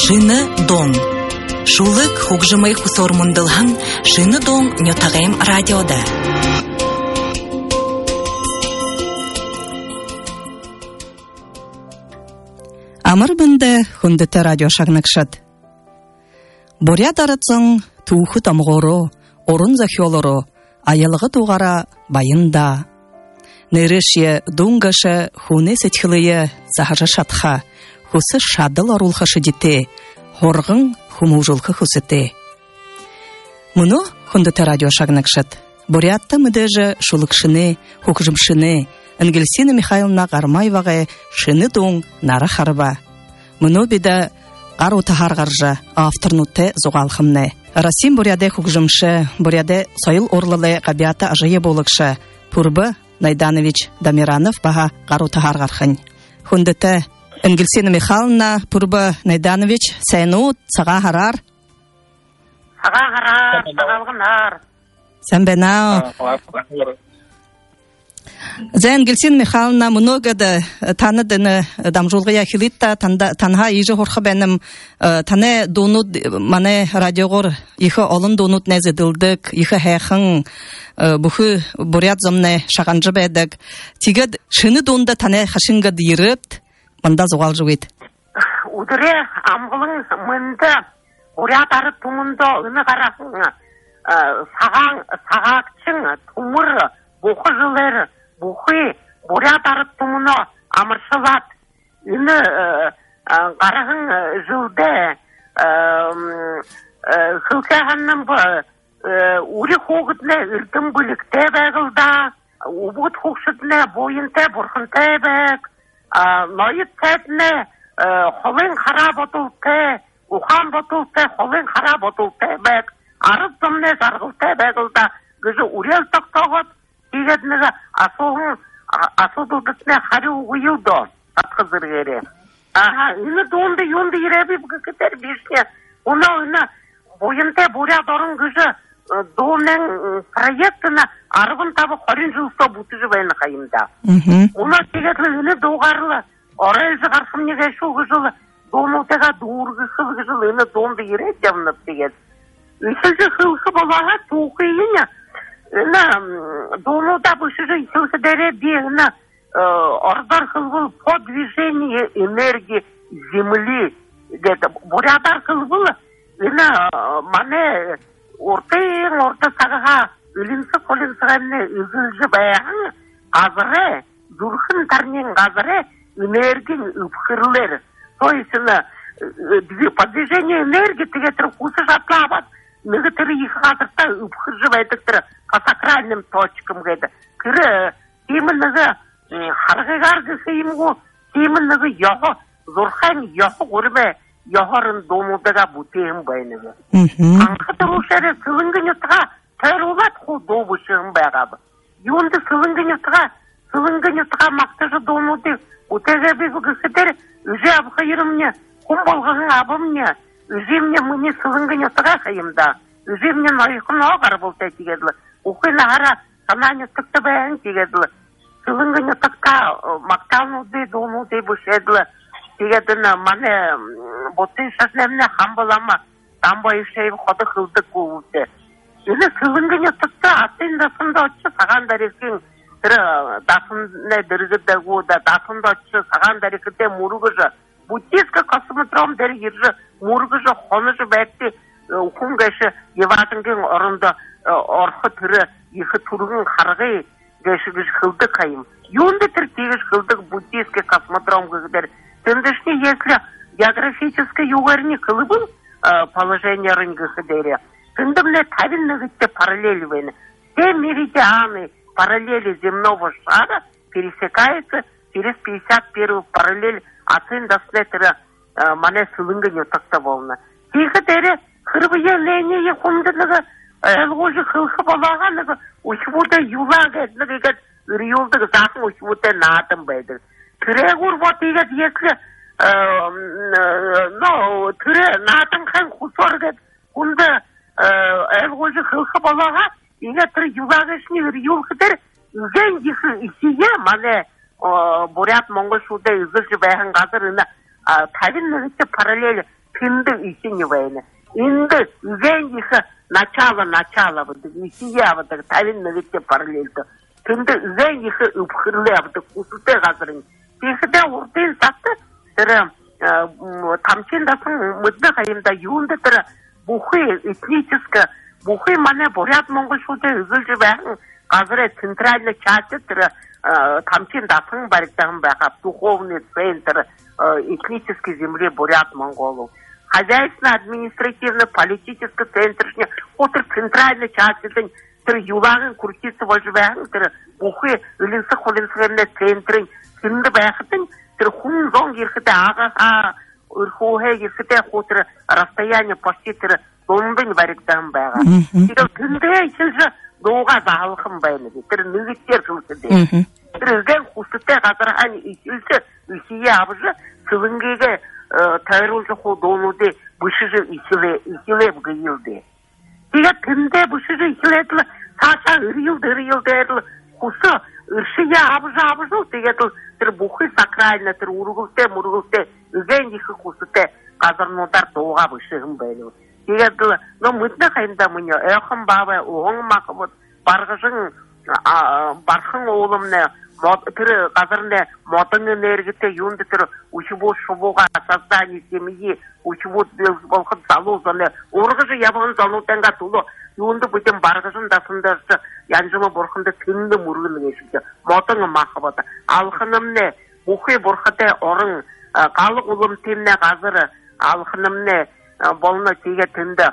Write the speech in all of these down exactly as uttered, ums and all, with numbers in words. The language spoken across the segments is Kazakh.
Шыны доң. Шулык хугжымай хусормундылхан шыны доң ньотагайм радиода. Амыр бінде хундыты радио шагныкшыд. Борят арыцың туухы тамғору, орын захиолору, аялығы туғара байында. Нырышье дуңгашы хуне сетхилые захажа шатха, хусы шадыл арулхашы дите, хорғың хумужулхы хусыте. Мұны хундыты радио шагныкшыд. Борятты мүдежі шулыкшыны, хукжымшыны, Ангельсина Михайловна Гармаеваға шыны доң нары харба. Мұны биді Гару тахаргаржа авторнуте зугалхымны. Расим буряде хукжымшы, буряде сойыл орлылы қабията ажые болықшы. Пурбы Найданович Дамиранов баға Гару тахаргархын. Хундыты Ангельсина Михайловна, Пурбы Найданович, сәйну саға харар. Саға харар, сағалғынар. Сән бәнау. За Ангельсина Михайловна многода таныдыны дамжулғы яхилитта танха ижі хорқы бәнім таны донуд мане радиоғыр ихы олын донуд нәзіділдік, ихы хэхын бұхы бурят зомны шағанжы бәдік. Тигід шыны донда таны хашынға диріпт, мында зуғал жует. Удыре амғылың мында бурят ары тұмында үні қарақың сағақчың тұмыр бұқы жылыр Бухы, бурят арып тұмыны амыршылат. Үні қарағын жылды қылқағанның бұ үрі қоғытны үлтім бүлікті бәғылда, ұбұт қоқшытны бойынты бұрқынты бәг, найыт сәтіні қолын қара бұтылты, ұқан бұтылты, қолын қара бұтылты бәг, арып тұмны жарғылты бәғылда, күзі үрел тоқтағыт, Егетнігі асуғын асудылдысына қару ұйылды атқызыр кере. Үні доңды йонды еребі бұғы кетер бешіне. Оны үні бойынты бурят орын күжі доңның проектіні арығын табы қорын жылса бұтыжы бәйіні қайымда. Оны тегетлі үні доғарлы. Орайызы қарқым неге шуғы жылы доңылтыға дуырғы қылғы жылы үні доңды ерет жавынып тегет. Үшілі қылғы болаға туқы ені. На донода бушижи силсидере бегна ордар хылбыл по движению энергии земли где-то бурядар хылбыл на мане орты орты сагага үлинсе колинсыганне үзүлжү баягы азыры дурхын тарнен газыры энергия үпхырлер то есть на по движению энергии тегетер кусы жатлабат Негатыры их азырта үпхыржыбайдыктыры по сакральным точкам гайды. Кыры именно харгыгаргы хыймгу именно його зурхан його урбе йохорын домудага бутеем байныгы. Анхатырушары сылынгынютыга тәрулат ху добушығын байгабы. Юнды сылынгынютыга сылынгынютыга мақтыжы домуды утеге бігігі сетер үже абхайырымне кум болғағын абымне Үзе мне мне сылынгыне тұға қайымда. Үзе мне найықын оғар болтай тегеділі. Оқыны ара сананы тұқты бәйін тегеділі. Сылынгыне тұқта мақталнуды, доңуды бұшеділі. Тегедіні мане бұттын шашлеміне қам болама. Там байышайым қоды қылды көуді. Үні сылынгыне тұқта атын дасында отшы саған дарекін. Дасында діргіді көуді. Дасында отшы саған дарекіде мұрғыжы. Буддийский космодром дер ержі мұрғыжы, қоныжы бәтті ұқыңғашы еватынген орында орқы түрі, ехі түрігін қарғы гәшігіш қылды қайым. Юнды түртегіш қылдық буддийский космодром көгдер. Тендішне, если географический югарни қылыбын положение рынғы қыдері. Тенді мне табельнігітте параллель войны. Все меридианы параллели земного шара пересекаются через пятьдесят первую параллель атын даслетері мане сылынгыне тақта болна. Тегі дәрі қырбыя ләне еқымдылығы әлғожы қылқы болағанығы ұшыбуда юлағы әділігі үрейолдығы зақын ұшыбуда наатын бәйді. Түрі ғұрбат егет еклі түрі наатын қан құсорғы құнды әлғожы қылқы болаға егет түрі юлағы ішіне үрейолғыдыр үген ехі ісеге мане бурят монгол шуда үзүржү байхан газыр ына табин нөтө параллель тынды исини вайна. Инды үзен ихе начало начало вот исия вот тавин на вете параллельно. Тынды үзен ихе үпхирле вот кусуте газрын. Тихде уртын сатты тера тамчин дасың мыдда кайында юнда тера бухы этническое бухы мане борят монгол шуде үзүлжү баын газры центральный часть тера тамчин дасың барыктагын бака духовный центр этнической земли бурят монголов. Хозяйственно-административно-политический центр, отыр центральный часть, тыр юлагын куртисы вожбаң, тыр бухы үлінсі қолынсығырны центрын, кімді бәқытын, тыр хун зон ерхіде аға, үрхуhe ерхіде отыр расстояние почти тыр дондың бәріктен бәға. Тыр кімді ішілжі доға зағылқын бәйні, тыр нүгіттер жылсыды. Тыр үлген құсыты қазырған ішілші, үшие абыжы, сылынгеге тайрулжы ходонуде бушыжы исилеп гыйылды. Дига тынде бушыжы исилетлы саша ырылды ырылды кусы ыршыя абыжы абыжы дегетл тыр бухы сакрально тыр ургулте мургулте үген ихы кусыте казырнодар доға бушыгын бәйлі. Дегетл но мытны кайында мыне эхым бабы оң мақымыт барғыжың бархың олымны тыры казырне мотың энергите юнды тыры учебу шубуга создание семьи учебу болхын салу зоны ургыжы ябығын залу тәнға тулы юнды бүтін барғыжын дасындырсы янжымы борхынды тынды мұрғын ешіде мотың мақыбаты алхынымне ухы борхыты орын қалық ұлым темне қазыры алхынымне болны теге тынды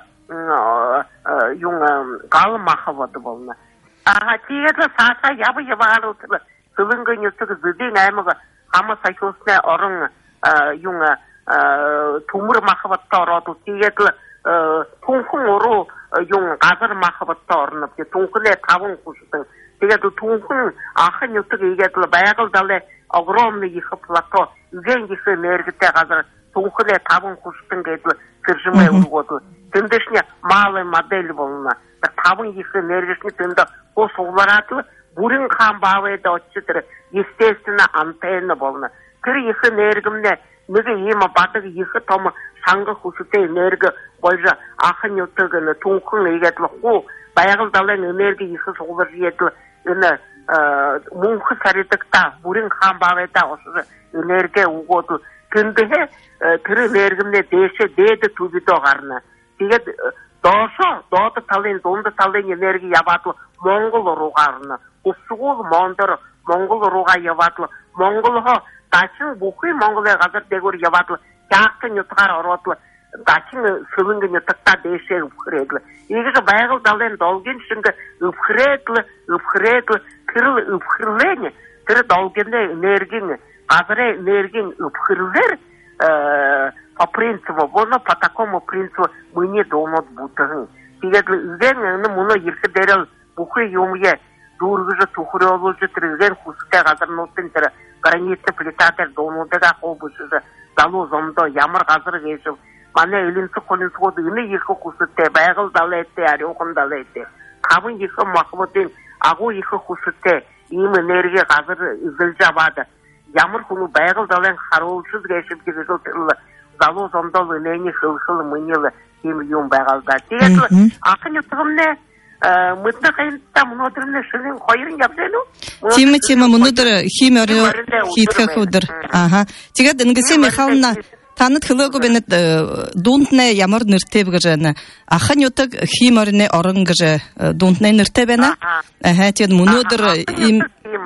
юң қалы мақыбаты болны ага тегеді саса ябы ябағары ұтыры Сылыңғы нүсігі зүден әмігі қамы сайкосына орын юңа тумыр мақыбатта орады. Тегетлі тұңқын ору юң қазыр мақыбатта орынып, тұңқыне табын құшытың. Тегетлі тұңқын ақы нүсігі егетлі баяғылдалы огромный ехы плато, үген ехы энергите қазір тұңқыне табын құшытың кетлі кіржімай ұрғоды. Тіндішіне малый модель болына. Табын ехы энергисіне тінді қос оларатылы Бурин хан бавайда отчитыр, естественно, антенна болна. Кыр ихы энергимне, мүгі ема батығы ихы тома шаңғы хусыте энерги бойжа ақын өттігіні, тұңқын егетлі қу, баяғылдалын энерги ихы соғылыр жетілі, үні мұңқы саритықта, бурин хан бавайда осысы энергия уғоды. Күндіге кыр энергимне деші деді түбіді оғарына. Дегет дошы, доды талын, донды талын энергия ябатлы Моңғол ұруғарына. Усуғыл мондыр Моңғол ұруға ябатлы. Моңғолға дашын бұқы Моңғолға қазір дегір ябатлы. Яқын үтіғар ұруатлы. Дашын сылыңғы үтіқта деші үпқіредлі. Егізі байғыл далын долген шыңғы үпқіредлі, үпқіредлі, кіріл үпқірлені, кірі долгенде энергияны, қазір энергияны үпқірлер по принципу, бұны по такому принципу мұне донат бұтығын. Тегедлі үзен мұны еркі дәріл бұқы юмye дұрғыжы тұқыры олыжы түрілген құсықта қазір нұттың түрі гранитті плитатер донудыға қобышызы залу зомды ямыр қазір кешіп мане өлінсі қолынсы қоды үні екі құсықта байғыл далы әтті әрі оқын далы әтті қабын екі мақымытын ағу екі құсықта им энергия қазір үзіл жабады ямыр құны байғыл далын қаруылсыз кешіп кезігіл түрілі залу зомдыл үнені қыл-қыл мұнелі кем юм байғалда тегетлі ақын үтігімне мытны кайынта мунодырны шылын койрын япсену тема тема мунодыр химер хитка худыр ага тигат ингесе Михайловна таныт хылыгы бенет дунтне ямар ныртеп гыжаны ахан йотак химерне орын гыжы дунтне ныртебена ага тед мунодыр им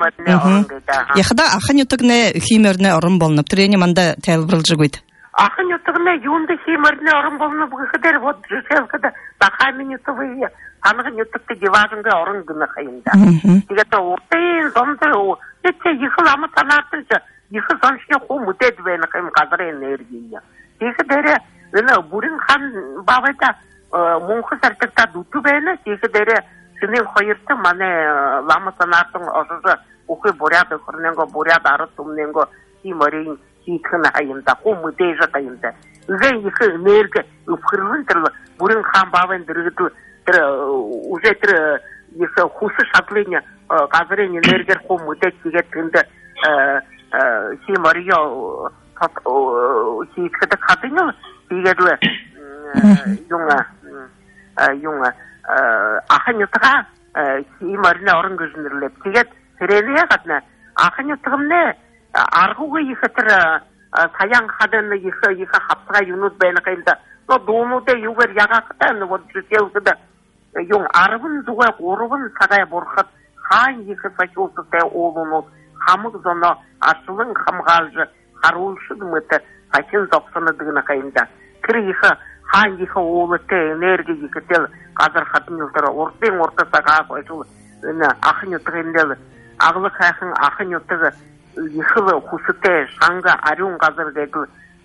яхда ахан йотакне химерне орын болнуп трени манда телбрылжы гойт Ахын ютығына юнды химерне орын болны бұғыдыр, вот жүшелкіді бақамені тұвые, анығын ютықты деважынға орын гыны қайында. Дегеті ортайын, зонды, етсе ехыл амы санартыншы, ехыл соншыне қу мұтеді бәйіні қайым қазыр энергия. Дегі дәрі, үні бұрын хан бабайда мұңқы сәртікта дұты бәйіні, дегі дәрі, шынен қойырты мане ламы санартын осызы ұқы бұряды, құрненго бұряды, ары тұмненго химерейін, Хитхына айымда, қомы дейжа айымда. Үзе екі энергия үпқырылын түрлі, бұрын хан бабын дұрғыды, уже түр екі құсы шатлыне, қазырын энергия қомы дейжеге түнді химария хийхэд хадын тэгээд юунга юунга ахын ютга хиймэрнэ орон гүжнэрлээ тэгээд тэрэлээ гадна ахын ютгэмнэ аргууг ихэтэр саян хадын их их хапсага юнууд байна гэвэл но дуунуудаа юугаар ягаахтай нөгөө зүйлсэд yung арван зүгээр гурван цагаа бурхад хаан их сахиустай уулуунууд хамаг зоно аслан хамгаалж харуулшид мэт хачин зогсоно дэгнэ кайнда тэр их хаан их уултай энерги ихтэй газар хатны утра урдын уртасаа гойсул энэ ахын утгындэл аглах хайхан ахын утга их хүстэй санга ариун газар гэдэг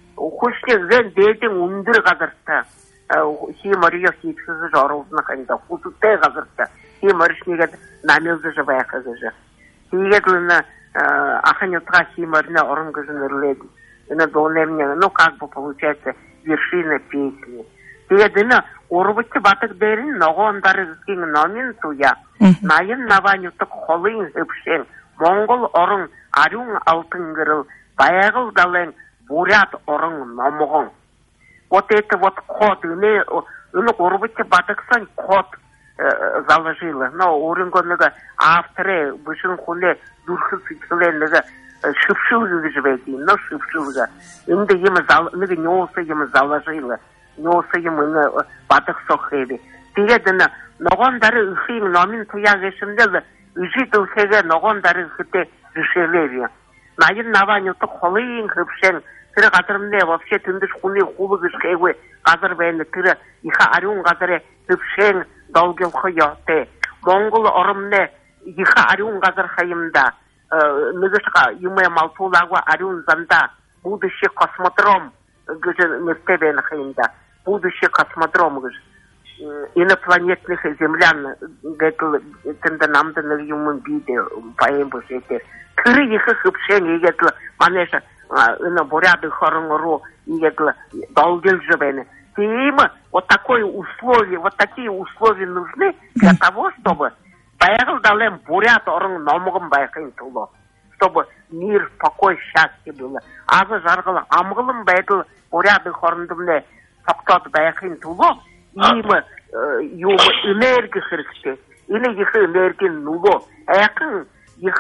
хүчтэй дээдийн өндөр газартай хиймэрийг хийхээс оруулна хэнда хүстэй газартай хиймэршнийгэд намилж байх гэж. Тэгээд энэ ахын утга хиймэрнэ орон гүжнэрлээ. Энэ донемне ну как бы получается вершина песни. Тэгээд энэ урвч батг дээр ногоон даргийн номын туя наян наванютг холын хөвшин Монгол орон ариун алтан гэрэл баягал далайн бурят орон номгон. Вот это вот код, не, ну, урвать батаксан код заложила. Но уренгонного авторы вышел хуле дурхы сычленного шипшилга живете, но шипшилга. Инда ему зал, нога неоса ему заложила, неоса ему батак сохеви. Передана, ногон дары ихим номин туя решимдела, житл хега ногон дары хите решелевия. Наин наванюту холын хыпшен. Тэр газармнэ вообще тэндэж хүний хулыг шгээгүй газар байна. Тэр их ариун газар төвшэн долгилх яатай. Монгол оромнэ их ариун газар хаимда нэгшга юмэ малтуулагва ариун занда будущий космодром гэж нэстебэн хаимда. Будущий космодром гэж инопланетных землян гэдэг тэнд намд нэг юм биде паем босетер. Тэр их хөвшэн игээд манайша на буряды хоронору и это долгил живene. Им вот такое условие, вот такие условия нужны для того, чтобы поехал далем бурят орон номгом байхин туло, чтобы мир, покой, счастье было. А за жаргала амглым байдыл буряды хорондымне токтот байхин туло, им юм энергия хрексте, или их энергия нуло, экин их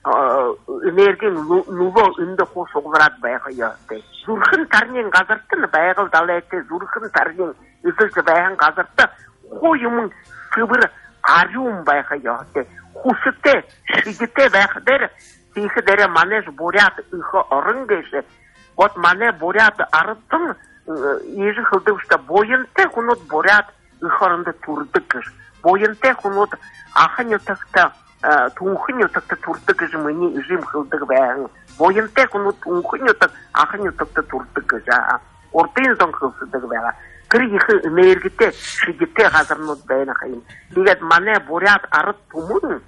энергийн нөгөө энд хус уграад байгаа яа. Зүрхэн тарнын газарт нь байгаль далайтай зүрхэн тарнын эсэлж байгаа газарт хуу юм фибр ариун байгаа яа. Хүстэй шигтэй байх дээр тийх дээр манайш бурят их орон гэж. Вот манай бурят ардсан ижи хөлдөвчтэй боянтай хүнүүд бурят их оронд төрдөг гэж. Боянтай хүнүүд ахын утгатай түнхэн утгатай төрдөг гэж миний ижим хөлдөг байна. Боянтай хүнүүд түнхэн утга ахын утгатай төрдөг гэж. Урдын сон хөлдөг байна. Тэр их энергитэй шигтэй газарнууд байна хин. Тэгээд манай бурят ард түмэн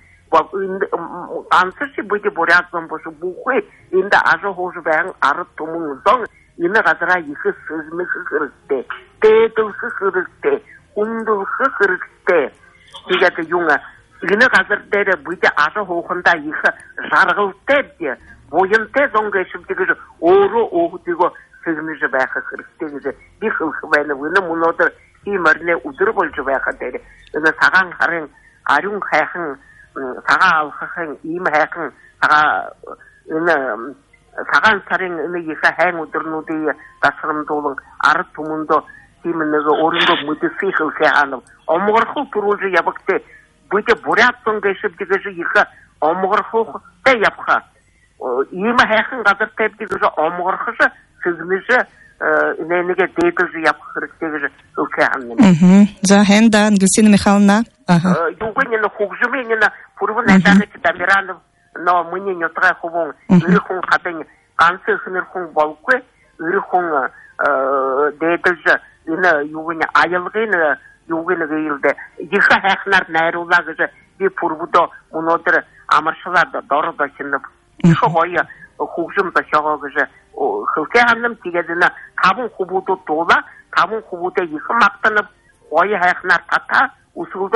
ансарчи бүди бурят зам бош бүхэ инда ажо хож байна ард түмэн сон энэ газара их сөзмөх хэрэгтэй. Тэдэл хэрэгтэй. Ундул хэрэгтэй. Тэгээд юунга энэ газар дээр бүди ажо хоохонда их жаргалтай дээ. Боянтай зонгээ шивдэг өөрөө өөхдөг сэгнэж байх хэрэгтэй гэж би хэлэх байна. Энэ мөнөдөр иймэрнэ өдөр болж байх дээр энэ цагаан харын ариун хайхан цагаан алхахын ийм хайхан цагаан энэ цагаан сарын энэ их хайн өдрнүүдийн тасрамдуулан ард түмэндөө тийм нэг өөрөндөө мэдсэх хэлхээ ханав. Омгорхол төрүүлж явагтай бүдэ бурятсан гэшивдэг их омгорхолтой явха. Ийм хайхан газар тавьдаг гэж омгорхош сэгнэж нэнэгэ дэдэж явах хэрэгтэй гэж хэлхээ ханав. Мм. За хэнда Ангелина Михайловна. Ага. Югэнэ хөгжмэнэ пурвын ажааны дамиран но миний нётрай хөвөн ирхэн хадын ганц ихнэр хүн болгүй ирхэн дэдэж энэ юуны аялгын юуны гэлдэ их хайхнаар найруулаа гэж би пурвдо өнөөдөр амаршлаад дордо чинэг их гоё хөгжим ташгаа гэж хэлхээ ханам тэгээд энэ таван хүмүүдүүд дуула таван хүмүүдээ их магтана гоё хайхнаар тата өсгөлдөр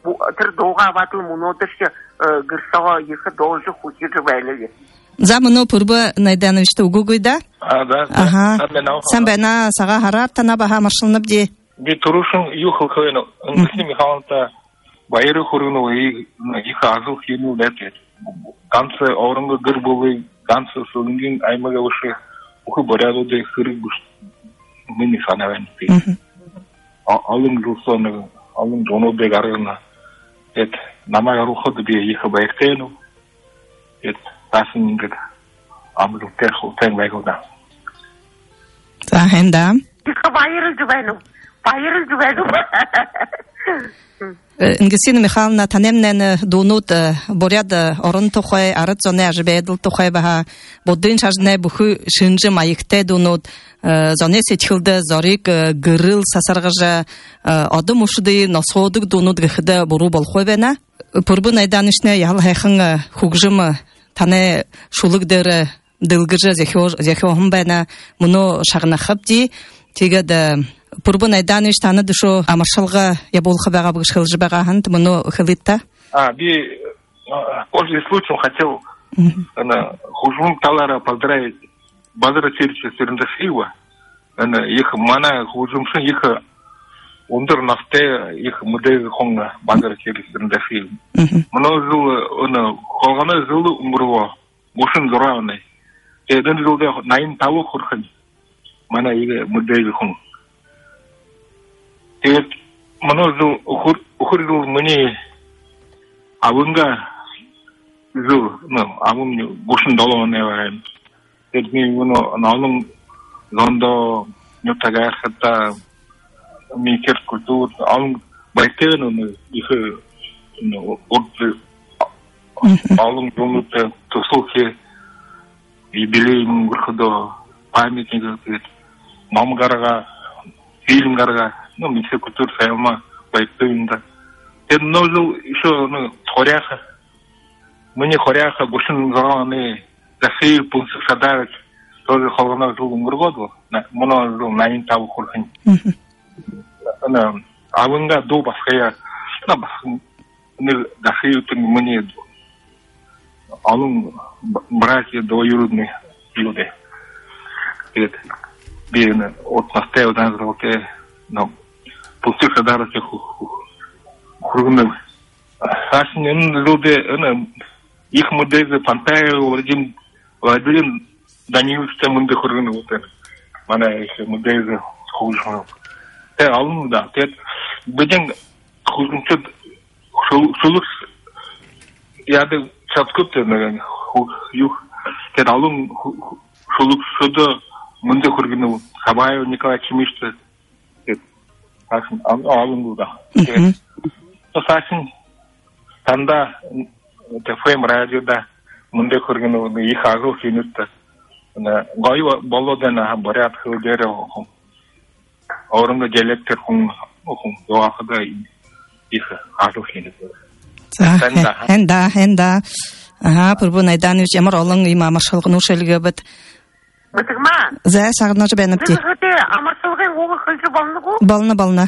Трдога батл мунодыш гырсава их должен хути живели. За муно пурба найдановичте угугуйда? А, да. Ага. Сам бена сага харар тана баха маршалнып де. Би турушун юхал кайно. Английский михалта байры хуруну и их азул хину летет. Ганцы орынга гыр болы, ганцы сулынгин аймага ушы ухы боряду де хырык буш. Мини санавен. Алым жулсоны, алым жону де гарына. Et намага руходы би их байртену. Et тасын ингед амру теху тен байгода. За хенда. Их байры живену. Байры живену. Ингесин Михайловна танемнен дунут боряд орын тухай арыт зоне ажбедл тухай баха бодын шажне буху шинжи майыкте дунут зоне сетхилде зорик гырыл сасаргажа адым ушды насодык дунут гыхда буру болхой бена пурбу найданышне ял хайхын хугжым тане шулык дер дылгыжа зехо зехо бена муно шагна хабди тигед пурбу найданыш таны душу амаршалга я болха бага бгышхыл жбага хант муно хылитта. А би пользуясь случаем хотел она хужун талара поздравить базара черча Сырындашива. Она их мана хужумшин их ундер нафте их муде хонга базара черча Сырындашива. Муно зул она холгана зулу умруо мушин зуравны. Эден зулде наин таву хурхан. Мана их муде хонга. Et manozu ukur ukurul muni avunga zu no avun gushin dolo never et mi uno nalung zondo nyutaga hatta mi ker kultur alung baiteno no ihe no ot alung domute to soke ibili ngurdo памятник мамгарга фильмгарга ну, миссия культур сайма байптуинда. Это нозу еще ну хоряха. Мне хоряха гушин зараны зафи пункт садарок тоже холгана жулун гургоду. Моно жул наин таву хурхин. Она аванга до баская на бас не зафи тун мне алун братья двоюродные люди. Это бедно от настаивает на золоте но пустых садарок хургны. Сашнин люди она их модели пантая владим владим даниюште мунды хургны вот это. Мана их модели хужма. Те алун да те беден хужмчет шулук яды чаткутте на юх те алун шулук шуда мунды хургны Хабаев Николай Чемиште Сашин алун да. То Сашин танда ТФМ радиода мунды хургны их агыл хинутта. На гайва болодена борят хылдере хом. Орынга диалектер хом хом доахда их агыл хинутта. Хенда хенда ага пурбу найданович ямар олон има маршалгын ушелге бит. Бытыгма. За сагнаж бенепти. Ты амарсылгын угы хылжы болнугу? Бална бална.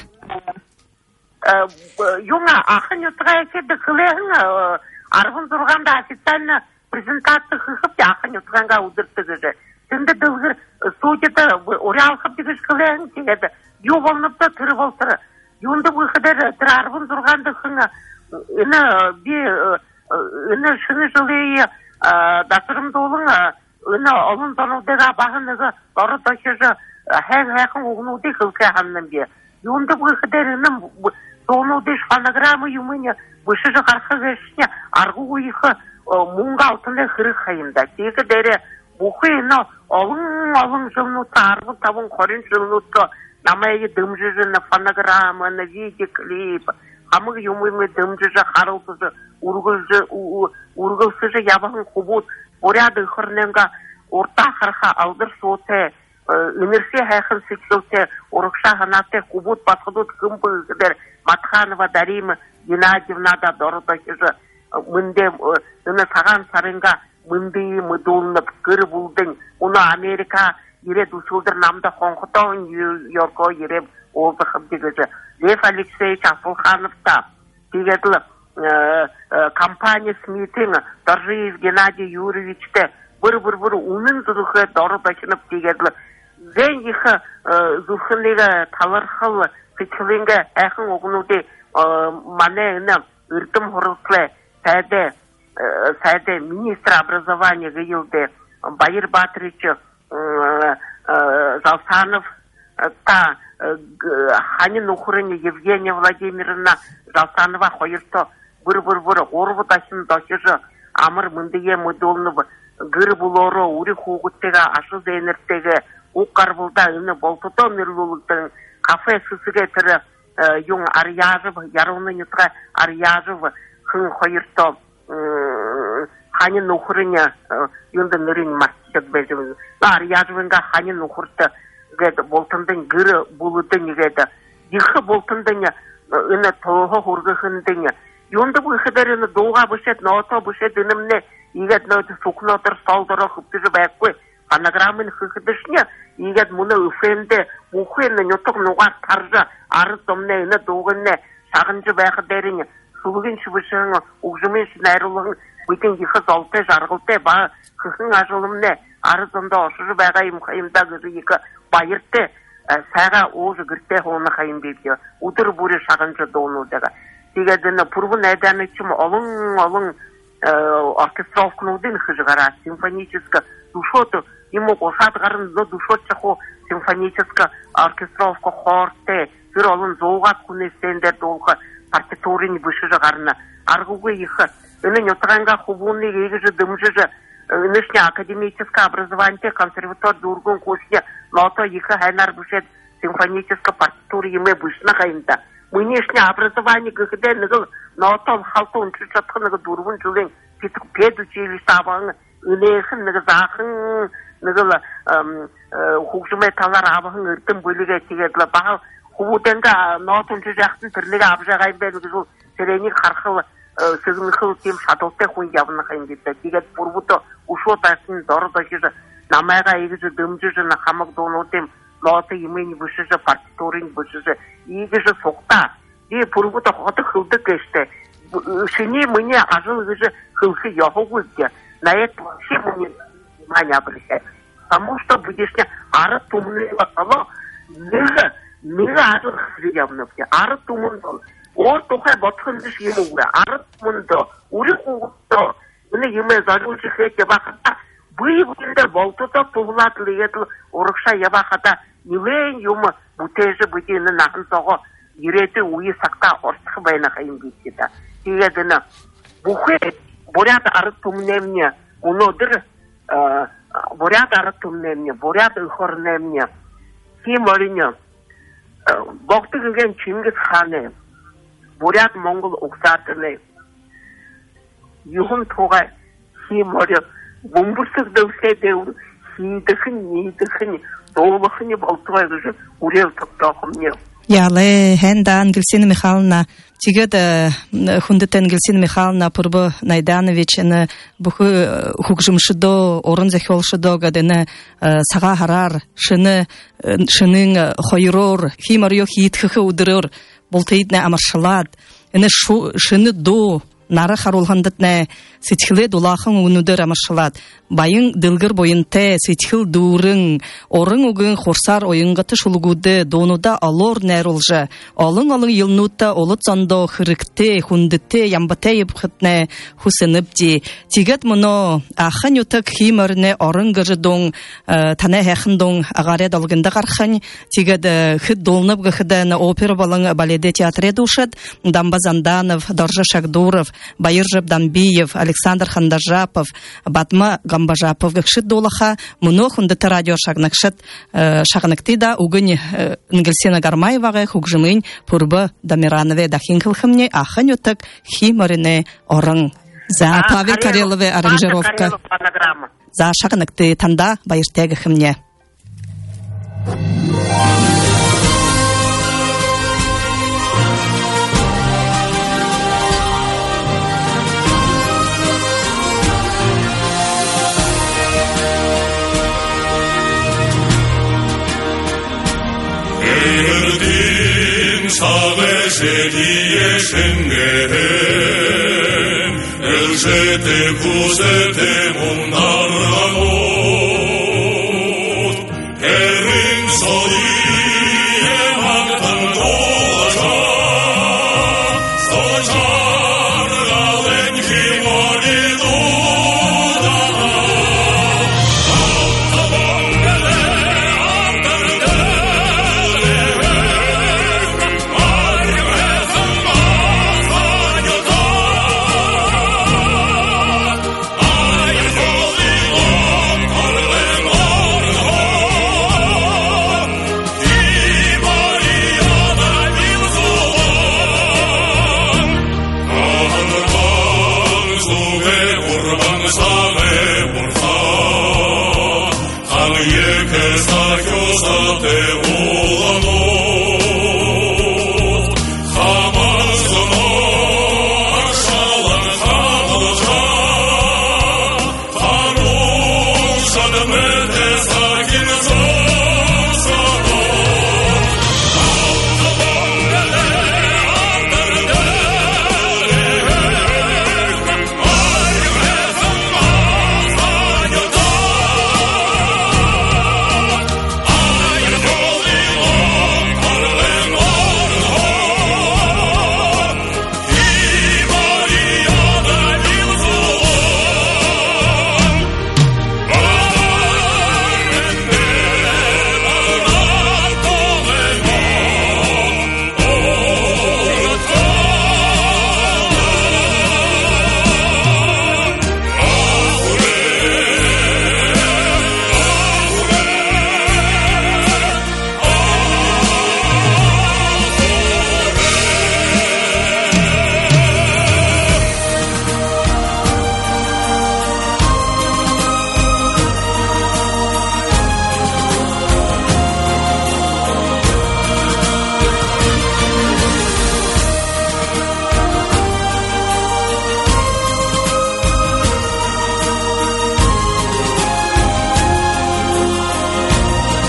Юңа ахын ютгайке де кылыгын аргын турганда официально презентация хыхып ахын ютганга удыртыгы. Сенде дылгыр судьяда орял хып дигиш кылыгын тегеді. Ю болнупта тыры болтыры. Юнды выходер тыр аргын турганда хыңа ына би ына шыны жылы дасырым долың ына олын тонудыга бағыныгы доры тошыжы хэг хэхын угнуды хылка ханным би. Юнды выходер ына тонудыш фонограммы юмыне вышыжы қарқығышыне аргы уйхы мунга алтыны хырық хайында. Тегі дәрі бұқы ына олың-олың жылнутты аргын табын қорын жылнутты намайы дымжыжыны фонограммыны видеоклип хамыг юмыны дымжыжы харылтыжы ургылсыжы ябағын құбут оряды хырненга орта харха алдыр соте Имерсе хайхын сексоте орықша ғанаты құбут басқыдут кымбы ғыдыр Матханова Дарима Геннадьевна да дорыда кежі мынде үні саған сарынға мынды мұдылынып кір бұлдың. Оны Америка ере дұшылдыр намда қонқытауын Нью-Йорко ере олдықым дегізі. Лев Алексеевич Асылханов та тигетлы компания смитинг Торжиев Геннадий Юрьевичте бір-бір-бір унын зұрықы доры башынып тигетлы. Зен ехі зұрқынлығы таларқылы сетхілінгі әхін оғынуды манайына үртім ғұрықлы сәді сәді министр образования ғылды Байыр Батырычы Залсанов та Ханин Ухрыне Евгения Владимировна Залсанова қойырты бір-бір-бір орғы ташын дашыжы амыр мындыге мұдолынып гыр бұлоры ұри қоғыттегі ашы зәйнірттегі оққарбылда үні болтыто мүрліліктің кафе сүсіге түрі юң арияжып, яруны нетға арияжып хын қойырты Ханин Ухрыне юнды нұрын мастық бәзіміз. Арияжывынға Ханин Ухрыты болтындың гыры бұлыдың егеді. Ехі болтындың үні тоғы ғырғығындың. Юнды бұл қыдарыны доға бұшет, ноута бұшет үнімне егет нөті сұқынатыр салдыра құптыжы бәккөй. Анаграмын қықыдышне егет мұны үфенді мұхуенні нөтіқ нұғат таржы арыз домне үні доғынне шағынжы бәқыдарыны сұлығын шыбышыңы ұғжымен шынайрылығын Bütün yıkı zolta jargılta ba kıhın ajılımne arızında oşucu bağayım kayımda gızı yıkı bayırtı sağa oğuzı gırtı onu kayım beydi. Udur buri şağıncı doğunu daga. Digedini purvu neden için olun olun оркестровкнудын хыжгара симфоническая душоту ему кошат гарын до душотчахо симфоническая оркестровка хорте бир олун зоугат кунестендер долга партитурин бышыжгарна аргугы ихы Ины нетранга хубунный регижи дымжижи нынешнее академическое образование консерватор дургун кошья нота ихы хайнар бушет симфоническая партитура еме бышна хайнда. Мы нынешнее образование когда нигл нота халтун чучатхы нигл дургун жилин питк педучилище абаңы ынехын нигл захын нигл хукжуме талар абағын ыртын бөліге тегедлі бағал хубуденга нотун чучақтын түрліге абжағайын бәлі жыл серени қарқылы Сызын хыл тем шатылты хуй явно хайндита. Тигет пурбуто ушо тасын доры дашыжы намайга егижи дымжыжы на хамак дону тем ноты имени бышыжы партитурин бышыжы егижи сокта. И пурбуто хоты хылды кеште. Шини мне ажыл егижи хылхы яхогузге. На это вообще мне внимание обращает. Потому что будешня ары тумны лакало ныга ныга ажыл хылы явно пья. Ары тумын дол. Or toha botkhınmış yemura arıtmında uri kuğutta yine yeme zarıcı hek yabakata bıy bugünde boltuda tuğlatlı yetli orukşa yabakata nilen yumu bu tezi bugünün nahın soğu yireti uyu sakta ortak bayına kayın bitkida diyedine bu hek boryat arıtımnemne unodur boryat arıtımnemne boryat ıhornemne kim arınya Boktu gülgen Çingiz Han'ı Бурят Монгол уксатыны юхун тоға химоры бомбурсыз дәусе дәуір хидіхін нейдіхін долбахыны балтуай ғыжы урел тоқтақымне. Яле, хэнда Ангельсина Михайловна, тигет хундет Ангельсина Михайловна пурбу Найданович ны буху хукжымшыдо, орын захолшыдо гадыны саға харар, шыны шының хойрор, химор йох хитхыхы удырыр, Болтаидне амаршалад, эне шыны до нары харулхандытне сетхиле дулахын унудыр амаршалад. Байын дылгыр бойынте сетхил дурын, орын угын хорсар ойынгаты шулгуды донуда алор нәрулжы. Алын-алын йылнутта олыт зандо хырыкте, хундыте, ямбате ебхытне хусыныбди. Тигет мұно ахын ютык химерне орын гыжыдың тане хэхындың агаре долгында қархын. Тигет хыд долнып гыхыдын опера балың баледе театре душыд. Дамба Занданов, Доржа Шагдуров, Байыржып Дамбиев, Александр Хандажапов, Батма Гамбажапов гыкшыт долаха, мұно хундыты радио шагныкшыт шагныкты да угын Нгельсина Гармаеваға хугжымын пурбы Дамиранове дахин кылхымне ахын ютык химерне орын. За Павел Карелове аранжировка. За шагныкты танда байыртегі хымне. Saveșenie Schengen, el jete pusete mundarramot, erin solie magtan toja, stojar galenki moliduda, altabongele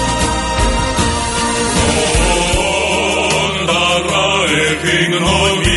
King